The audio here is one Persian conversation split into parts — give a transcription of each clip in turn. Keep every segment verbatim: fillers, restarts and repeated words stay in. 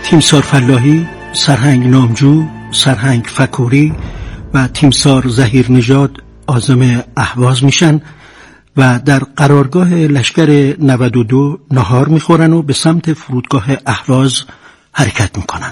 تیمسار فلاحی، سرهنگ نامجو، سرهنگ فکوری و تیمسار ظهیر نژاد عازم اهواز میشن و در قرارگاه لشکر نود و دو نهار میخورن و به سمت فرودگاه اهواز حرکت میکنن.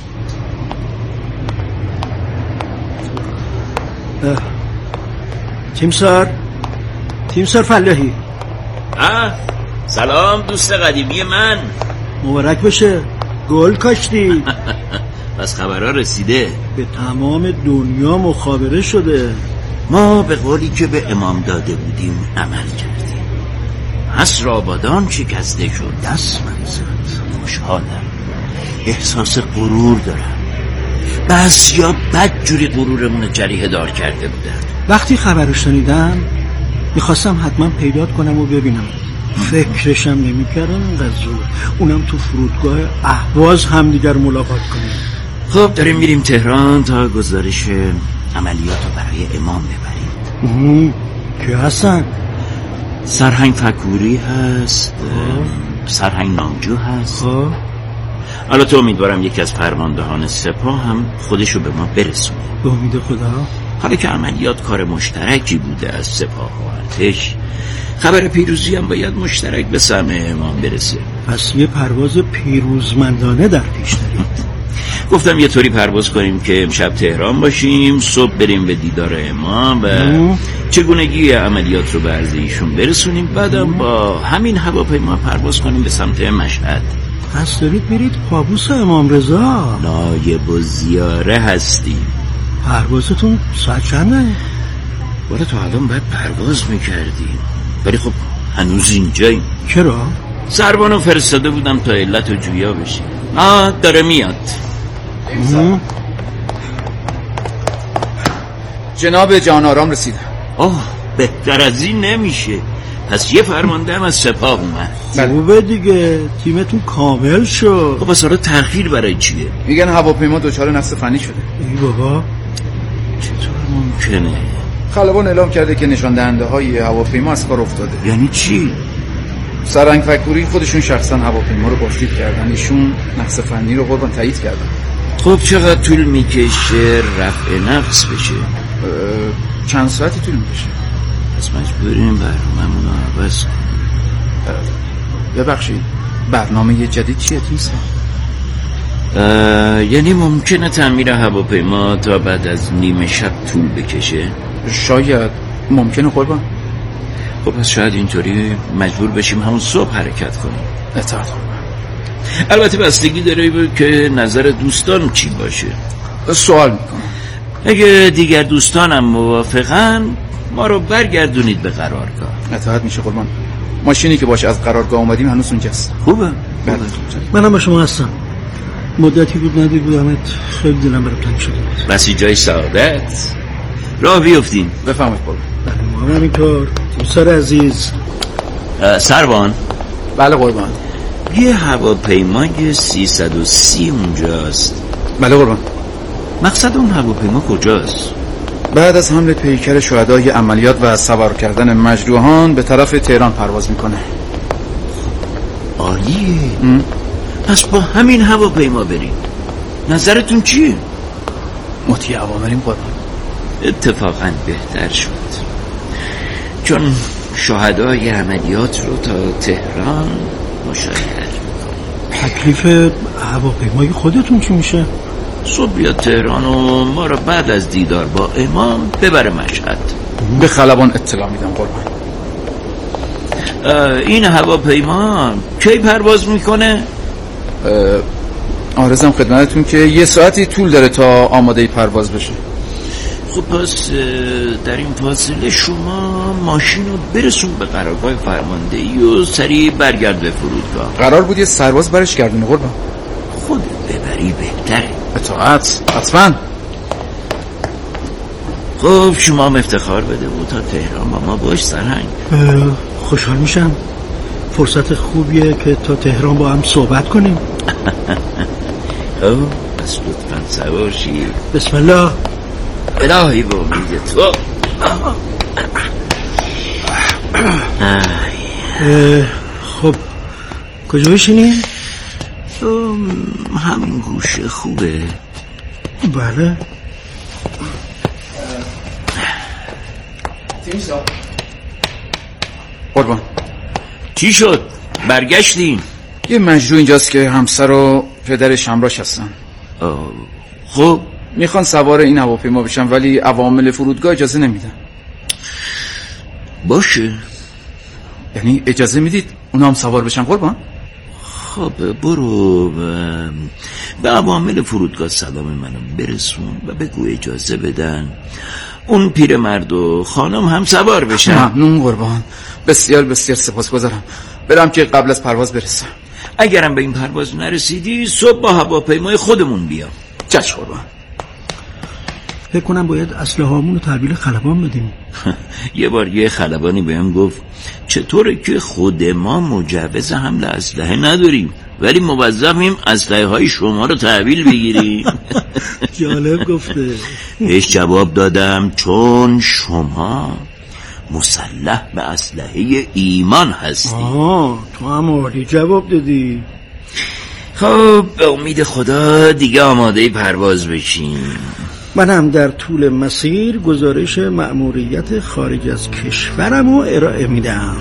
تیمسار تیمسار فلاحی. آه سلام دوست قدیمی من. مبارک بشه، گل کاشتی. پس خبرها رسیده؟ به تمام دنیا مخابره شده. ما به قولی که به امام داده بودیم عمل کردیم. عصر آبادان شکسته شد. دست من زد. خوشحالم، احساس غرور دارم. بعضیا بدجوری غرورمون جریحه دار کرده بودن. وقتی خبرو شنیدم میخواستم حتما پیدات کنم و ببینم. فکرشم نمیکردم اینقدر زود اونم تو فرودگاه اهواز همدیگر ملاقات کنیم. خب داریم میریم تهران تا گزارش عملیات رو برای امام ببریم. کی هستن؟ سرهنگ فکوری هست، سرهنگ نامجو هست. خب البته امیدوارم یکی از فرماندهان سپاه هم خودشو به ما برسونه. به امید خدا. حالا که عملیات کار مشترکی بوده از سپاه و ارتش، خبر پیروزی هم باید مشترک به سهم امام برسه. پس یه پرواز پیروزمندانه در پیش داریم. گفتم یه طوری پرواز کنیم که امشب تهران باشیم، صبح بریم به دیدار امام و چگونگی عملیات رو به عرض ایشون برسونیم، بعدم با همین هواپیما پرواز کنیم به سمت مشهد. پس دارید میرید قابوس امام رضا؟ نایب الزیاره هستیم. پروازتون ساعت چنده؟ ولی تو الان باید پرواز میکردیم، ولی خب هنوز اینجاییم. چرا؟ سربانو فرستاده بودم تا علت و جویا بشیم. آه داره میاد. جناب جان آرام رسیدم. آه بهتر از این نمیشه. پس یه فرمانده هم از سپاه اومد. خوبه دیگه، تیمتون کامل شد. خب پس حالا تأخیر برای چیه؟ میگن هواپیما دچار نقص فنی شده. ای بابا چطور ممکنه؟ خلبان اعلام کرده که نشان دهنده های هواپیما از کار افتاده. یعنی چی؟ سرهنگ فکوری خودشون شخصا هواپیما رو بازدید کردن، ایشون نقص فنی رو قربان تایید کردن. خب چقدر طول میکشه رفع نقص بشه؟ چند ساعتی طول میکشه؟ پس مجبوریم برنامه‌مون رو عوض کنیم. ببخشید برنامه جدید چیه تیمسار؟ یعنی ممکنه تعمیر هواپیما تا بعد از نیمه شب طول بکشه؟ شاید. ممکنه قربان. خب پس شاید اینطوری مجبور بشیم همون صبح حرکت کنیم. اطاعت کنم. البته بستگی داره که نظر دوستان چی باشه. سوال میکنم، اگه دیگر دوستانم موافقن ما رو برگردونید به قرارگاه. اطاعت میشه قربان. ماشینی که باش از قرارگاه اومدیم هنوز اونجاست. خوبه؟ بله. منم با شما هستم. مدتی بود ندید بودمت، خیلی دلم برام تنگ شده. بسی جای سعادت. راه بیفتیم. بفهمید قربان. بله ما همینطور. تیمسار عزیز. سربان. بله قربان. یه هواپیمای سیصد و سی اونجاست. بله قربان. مقصد اون هواپیما کجاست؟ بعد از حمله پیکر شهدای عملیات و سوار کردن مجروحان به طرف تهران پرواز میکنه. عالیه. پس با همین هواپیما بریم. نظرتون چیه؟ مطیع اوامریم قربان. اتفاقا بهتر شد، چون شهدای عملیات رو تا تهران مشاهده میکنیم. تکلیف هواپیمای خودتون چی میشه؟ صبح بیاد تهران و ما رو بعد از دیدار با امام ببره مشهد. به خلبان اطلاع میدم قربان. این هواپیما کی پرواز میکنه؟ عرضم خدمتتون که یه ساعتی طول داره تا آماده پرواز بشه. خب پس در این فاصله شما ماشین رو برسون به قرارگاه فرماندهی و سریع برگرد به فرودگاه. قرار بود یه سرباز برش گردونه قربان. خودت ببری بهتره. اطاعت حتما. خب شما هم افتخار بده و تا تهران با ما باش سرهنگ. خوشحال میشم. فرصت خوبیه که تا تهران با هم صحبت کنیم. خب پس لطفا سوار شید. بسم الله. الهی با امید تو. خب کجا بشینیم؟ همین گوشه خوبه؟ بله. تیمسار قربان چی شد؟ برگشتیم؟ یه مجروح اینجاست که همسر و پدرش همراهش هستن. خب میخوان سوار این هواپیما بشن ولی عوامل فرودگاه اجازه نمیدن. باشه. یعنی اجازه میدید اونا هم سوار بشن قربان؟ خب برو به عوامل فرودگاه سلام منو برسون و بگو اجازه بدن اون پیرمرد و خانم هم سوار بشن. ممنون قربان، بسیار بسیار سپاسگزارم. برم که قبل از پرواز برسم. اگرم به این پرواز نرسیدی صبح با هواپیمای خودمون بیام. چشم قربان. فکر کنم باید اسلحه هامون رو تحویل خلبان بدیم. یه بار یه خلبانی بهم گفت چطوره که خود ما مجوز حمل اسلحه نداریم ولی موظفیم اسلحه های شما رو تحویل بگیریم. جالب گفته. بهش جواب دادم چون شما مسلح به اسلحه ایمان هستی. آه تو هم عالی جواب دادی. خب به امید خدا دیگه آماده پرواز بشیم. من هم در طول مسیر گزارش مأموریت خارج از کشورم رو ارائه میدم.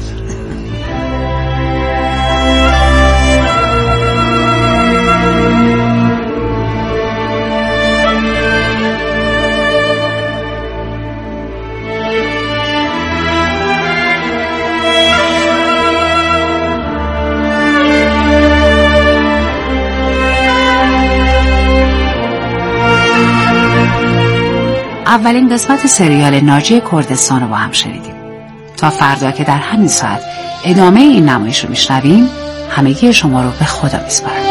اولین قسمت سریال ناجی کردستان رو با هم شنیدیم. تا فردا که در همین ساعت ادامه این نمایش رو میشنویم، همگی شما رو به خدا میسپارم.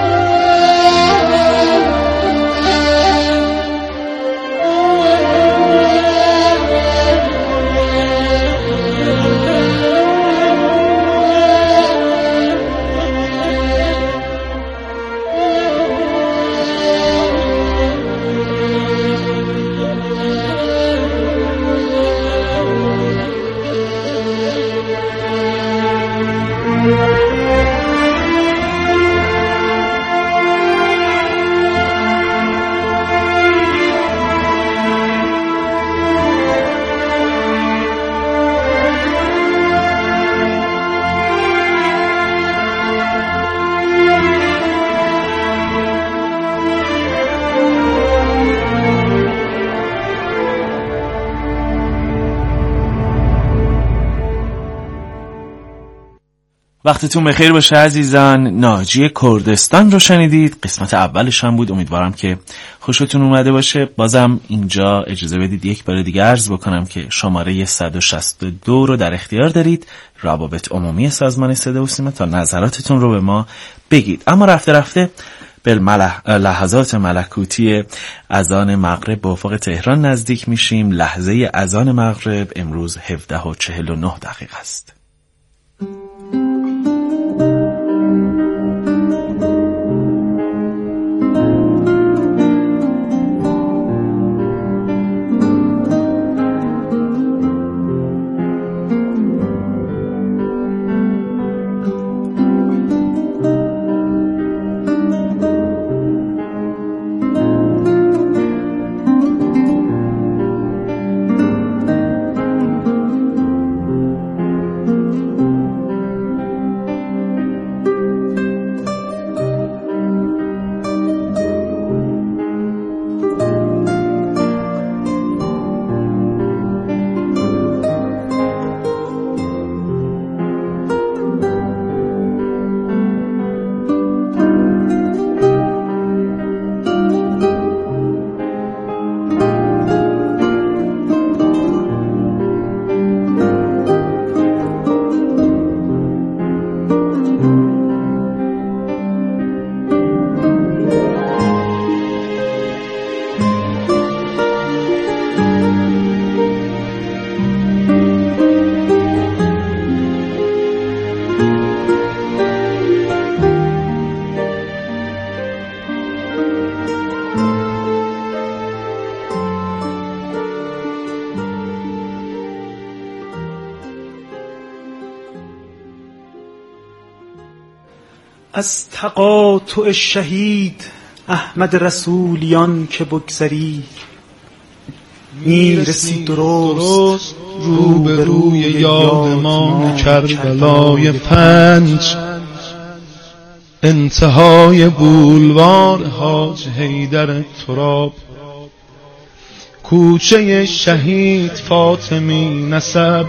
وقتتون بخیر باشه عزیزان. ناجی کردستان رو شنیدید. قسمت اولش هم بود. امیدوارم که خوشتون اومده باشه. بازم اینجا اجازه بدید یک بار دیگه عرض بکنم که شماره صد و شصت و دو رو در اختیار دارید، روابط عمومی سازمان صدا و سیما، تا نظراتتون رو به ما بگید. اما رفته رفته به لحظات ملکوتی اذان مغرب به افق تهران نزدیک میشیم. لحظه اذان مغرب امروز هفده و چهل و نه دقیقه است. از تقاطع شهید احمد رسولیان که بگذری میرسی درست رو به روی یادمان کربلای پنج، انتهای بولوار حاج حیدر تراب، کوچه شهید فاطمی نسب،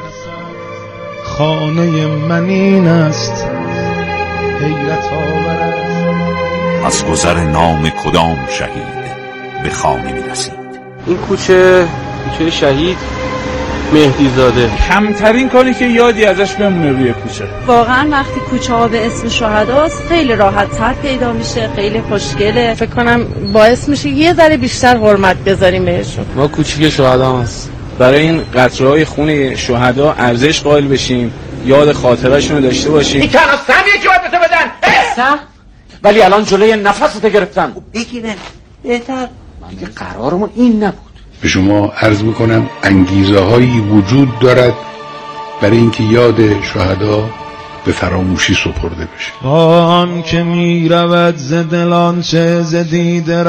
خانه منین است حیرت آور. از گذر نام کدام شهید به خانه می رسید؟ این کوچه کوچه شهید مهدی زاده. کمترین کاری که یادی ازش بمونه روی کوچه. واقعا وقتی کوچه ها به اسم شهداست خیلی راحت تر پیدا میشه، خیلی خوشگله. فکر کنم باعث میشه یه ذره بیشتر حرمت بذاریم بهشون. ما کوچه شهدا هست. برای این قطره‌های خون شهدا ارزش قائل بشیم، یاد خاطره‌شون رو داشته باشیم. این تنها سمیه که باید به تو بدن. سم؟ ولی الان جلوی نفست گرفتن. بگیرن بهتر. دیگه قرارمون این نبود. به شما عرض میکنم انگیزه هایی وجود دارد برای اینکه یاد شهدا به فراموشی سپرده بشه. آن که می رود ز دلان چه ز دیده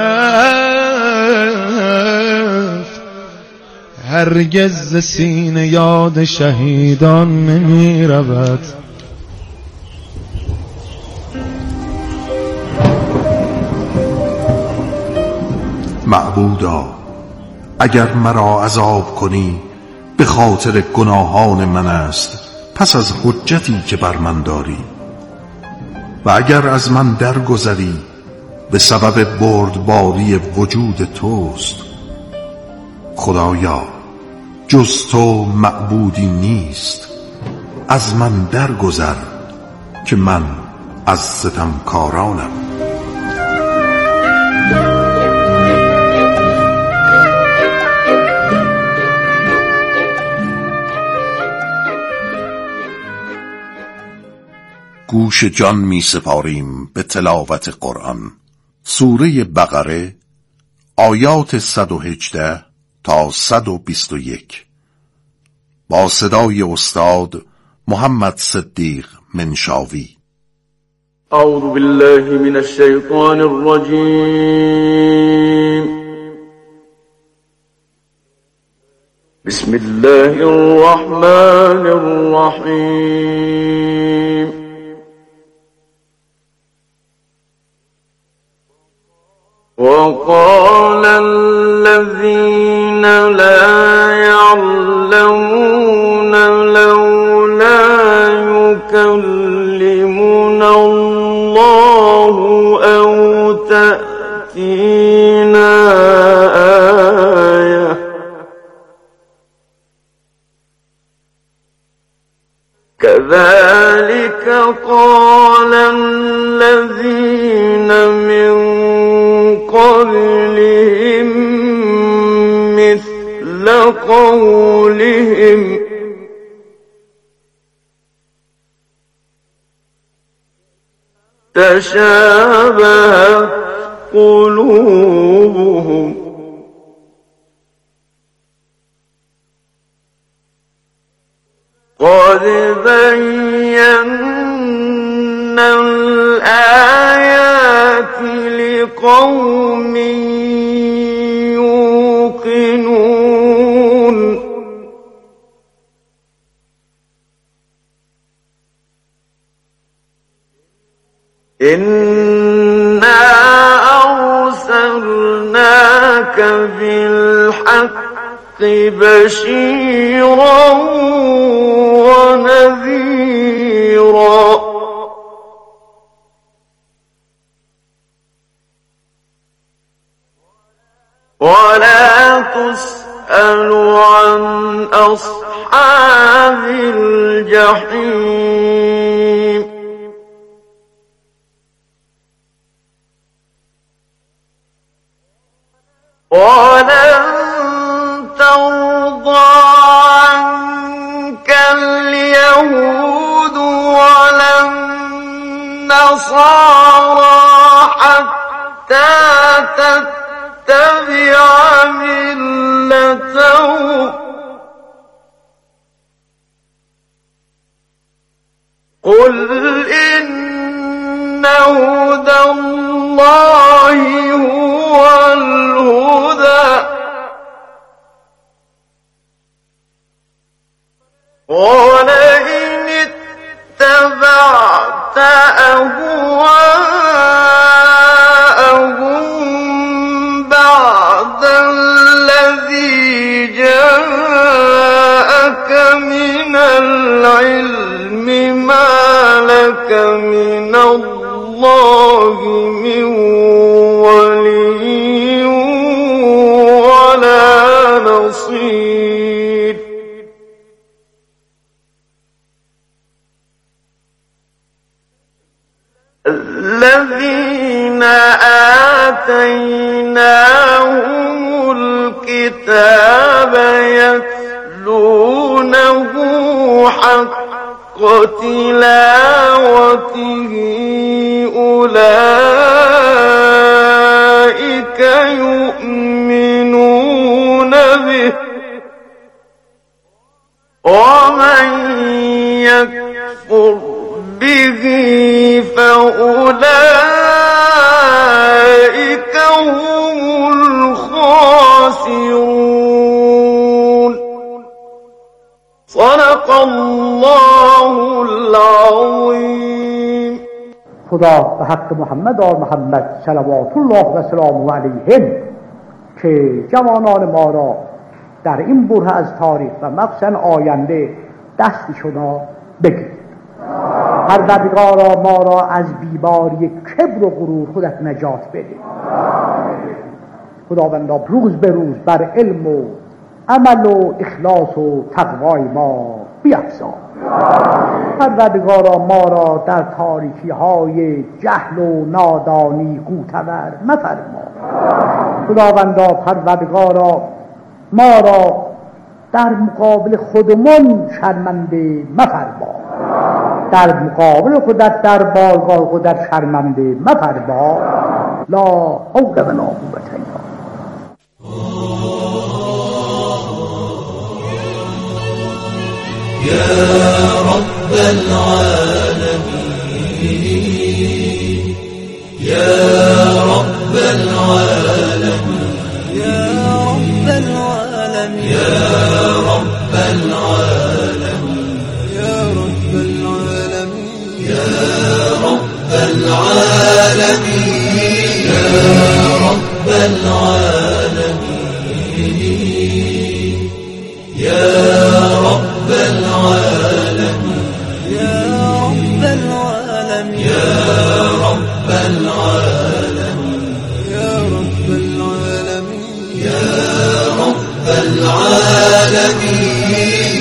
رفت، هرگز ز سینه یاد شهیدان نمی رود. معبودا اگر مرا عذاب کنی به خاطر گناهان من است، پس از حجتی که بر من داری، و اگر از من درگذری به سبب بردباری وجود توست. خدایا جز تو معبودی نیست، از من درگذر که من از ستمکارانم. گوش جان می سپاریم به تلاوت قرآن. سوره بقره آیات صد و هجده تا صد و بیست و یک با صدای استاد محمد صدیق منشاوی. اعوذ بالله من الشیطان الرجیم. بسم الله الرحمن الرحیم. وقال الذين لا يعلمون لولا يكلمنا الله أو تأتينا آية كذلك قال الذين من قبلهم مثل قولهم تشابهت قلوبهم قد بينا الآيات لقوم يوقنون إنا أرسلناك بالحق بشيرا ونذيرا ولا تسأل عن أصحاب الجحيم ولن ترضى عنك اليهود ولا النصارى حتى تتبع ملتهم قل إن الله هو الهدى ولئن اتبعت أهواءهم بعد الذي جاءك من العلم ما لك من الله من ولي ولا نصير الذين آتيناهم الكتاب يتلونه حق تلاوته أولئك يؤمنون به ومن يكفر به فأولئك هم الخاسرون صدق الله العظیم. خدا به حق محمد و محمد صلوات الله و سلامه علیهم که جوانان ما را در این بره از تاریخ و مخصوصا آینده دستشون بگیر. پروردگارا ما را از بیماری کبر و غرور خودت نجات بده. خداوندا روز به روز بر علم و عمل و اخلاص و تقوای ما بیفزا. پروردگارا ما را در تاریکی های جهل و نادانی گوتور مفرما. خداوندا پروردگارا ما را در مقابل خودمون شرمنده مفرما. در مقابل خودت در بارگاه خودت شرمنده مفرما. لا حول ولا قوة الا يا رب العالمين يا رب العالمين يا رب العالمين يا رب العالمين يا رب العالمين يا رب العالمين يا رب العالمين يا رب العالمين يا رب العالمين يا رب العالمين يا رب العالمين يا رب العالمين.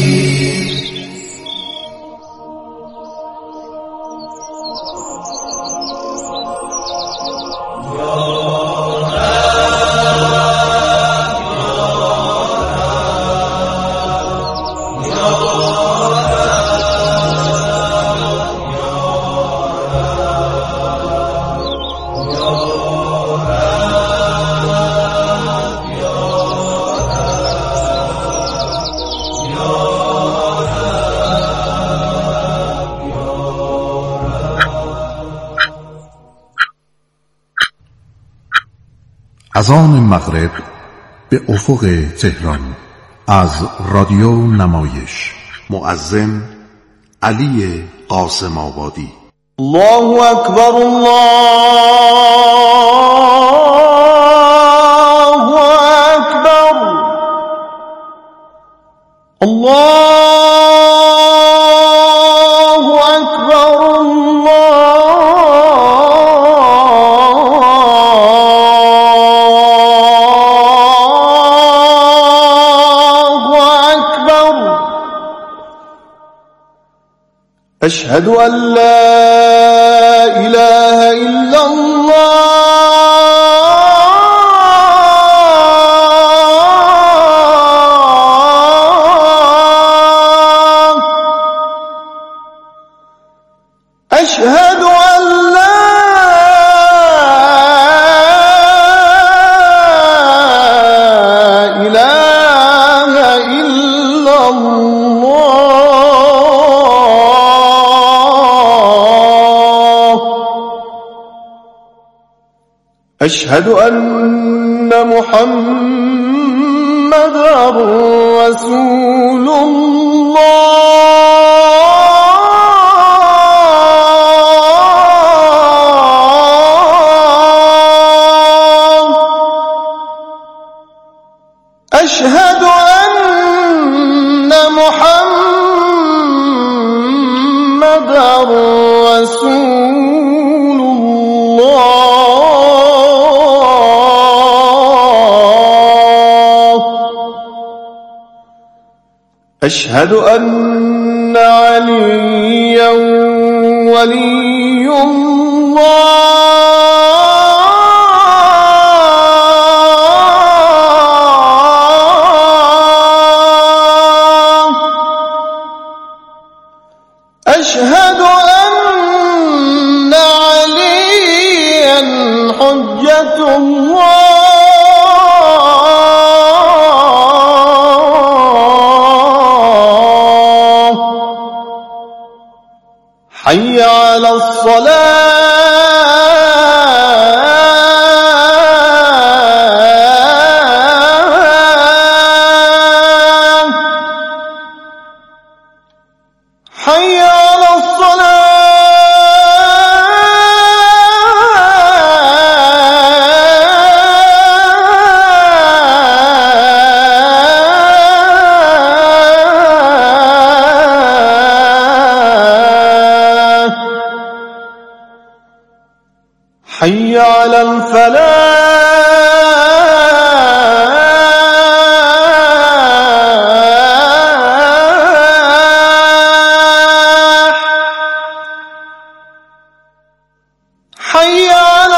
اذان مغرب به افق تهران از رادیو نمایش. مؤذن علی قاسم آبادی. الله اکبر الله اکبر الله أشهد أن لا إله إلا الله أشهد أن لا إله إلا الله أشهد أن محمدا رسول الله أشهد أن محمدا رسول الله أشهد أن عليا ولي الله أشهد أن عليا حجة الله حي على الصلاة حي على الصلاة حي على الفلاح حي على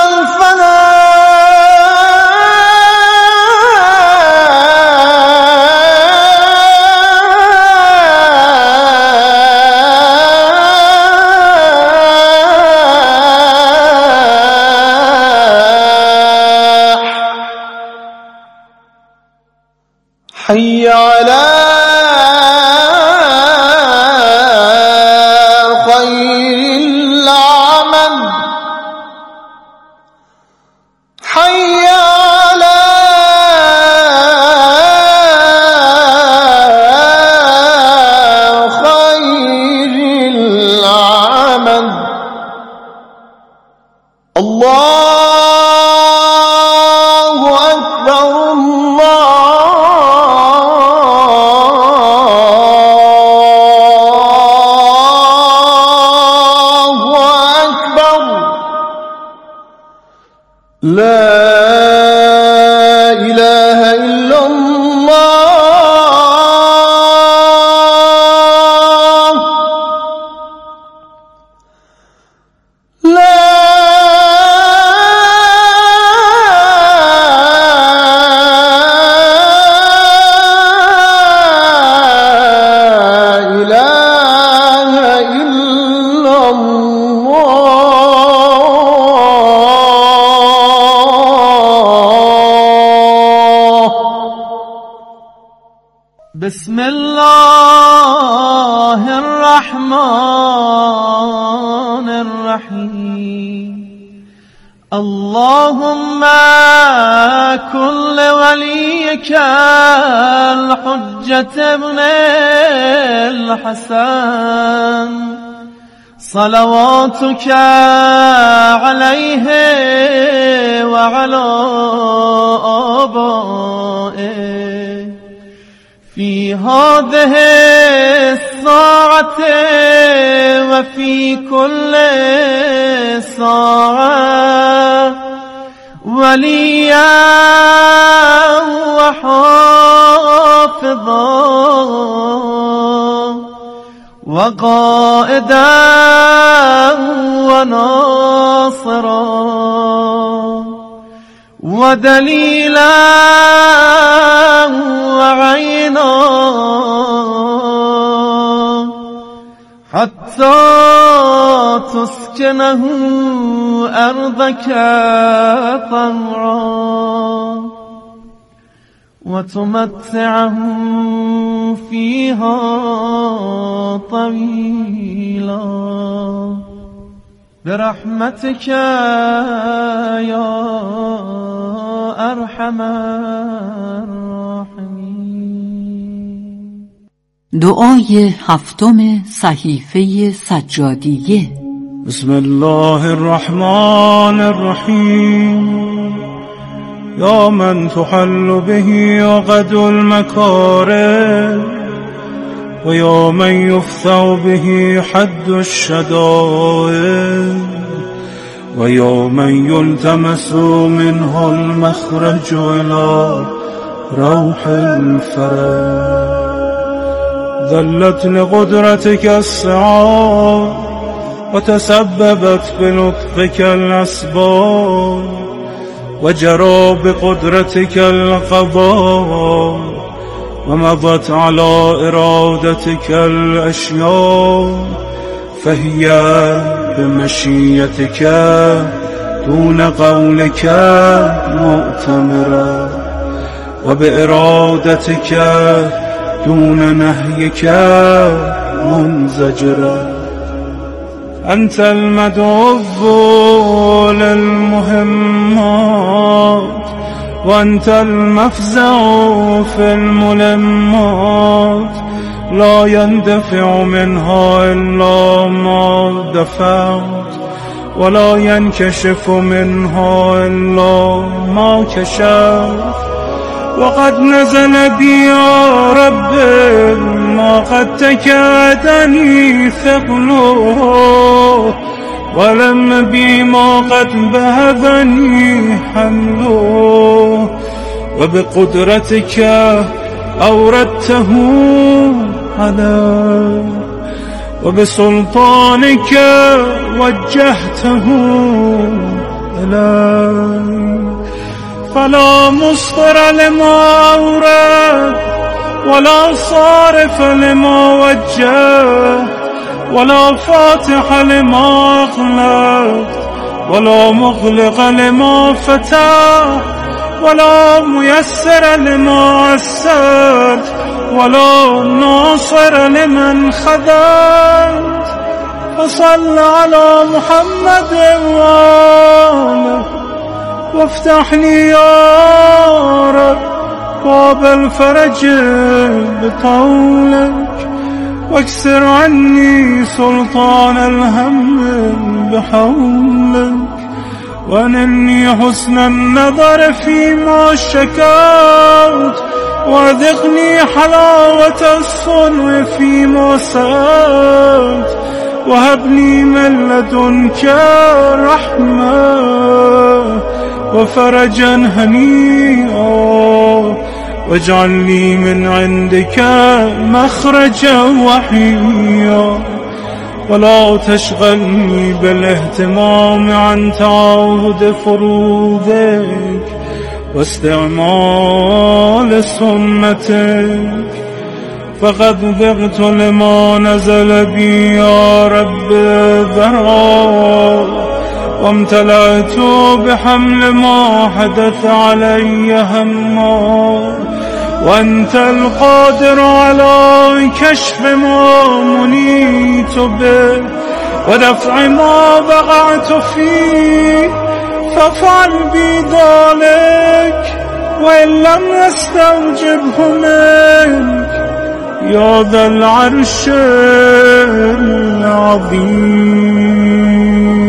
حي على خير العمل حي على خير العمل الله أكبر الله أكبر لا إله إلا الله لا إله إلا الله بسم الله الرحمن الرحيم اللهم كن لوليك الحجة ابن الحسن صلواتك عليه وعلى آبائه في هذه الساعة وفي كل ساعة وليا وحافظا وقائدا وناصرا ودليلا وعينا حتى تسكنه أرضك طوعا وتمتعه فيها طويلا برحمتك یا ارحم الراحمین. دعای هفتم صحیفه سجادیه. بسم الله الرحمن الرحیم. یا من تحل به عقد المکارم و یا من یفتح به حد الشدائد و یا من یلتمس منه المخرج الى روح الفرج. ذلت لقدرتك السعاد و تسببت بلطفك الاسباب و جرى بقدرتك القضاء و مضت على ارادتك الاشیاء فهي بمشیتك دون قولك مؤتمرة و بارادتك دون نهيك منزجرة. أنت المدعو للمهمات وأنت المفزع في الملمات. لا يندفع منها إلا ما دفعت ولا ينكشف منها إلا ما كشفت. وقد نزل بي يا رب ما قد تكادني ثقله ولم بي ما قد بهذني حمله. وبقدرتك أوردته علي وبسلطانك وجهته إلي. فلا مصدر لما أورد ولا صارف لما وجه ولا فاتح لما أغلق ولا مغلق لما فتح ولا ميسر لما عسرت ولا ناصر لمن خذلت. فصل على محمد وآله وافتح لي يا رب باب الفرج بطولك واكسر عني سلطان الهم بحولك. وانني حسن النظر فيما شكوت وذقني حلاوة الصنع فيما سألت. وهبني من لدنك رحمة وفرجا هنيئا واجعل لي من عندك مخرجا وحيا. ولا تشغلني بالاهتمام عن تعاهد فروضك واستعمال سنتك. فقد ذقت لما نزل بي يا رب ذرا وامتلأت بحمل ما حدث علي هما. وأنت القادر على كشف ما منيت به ودفع ما وقعت فيه. فافعل بي ذلك وإن لم يستوجبه منك يا ذا العرش العظيم.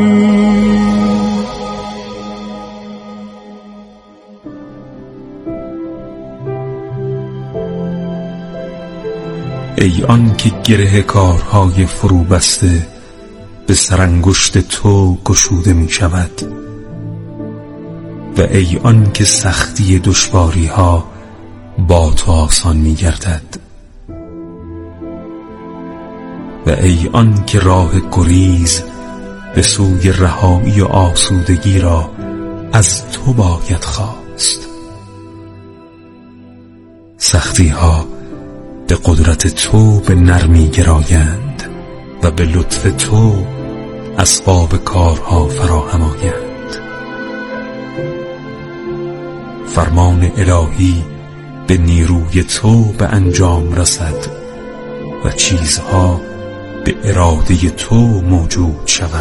ای آن که گره کارهای فرو بسته به سرانگشت تو گشوده می شود و ای آن که سختی دشواری ها با تو آسان می گردد و ای آن که راه گریز به سوی رهایی و آسودگی را از تو باید خواست. سختی ها به قدرت تو به نرمی گرایند و به لطف تو اسباب کارها فراهم آیند. فرمان الهی به نیروی تو به انجام رسد و چیزها به اراده تو موجود شود.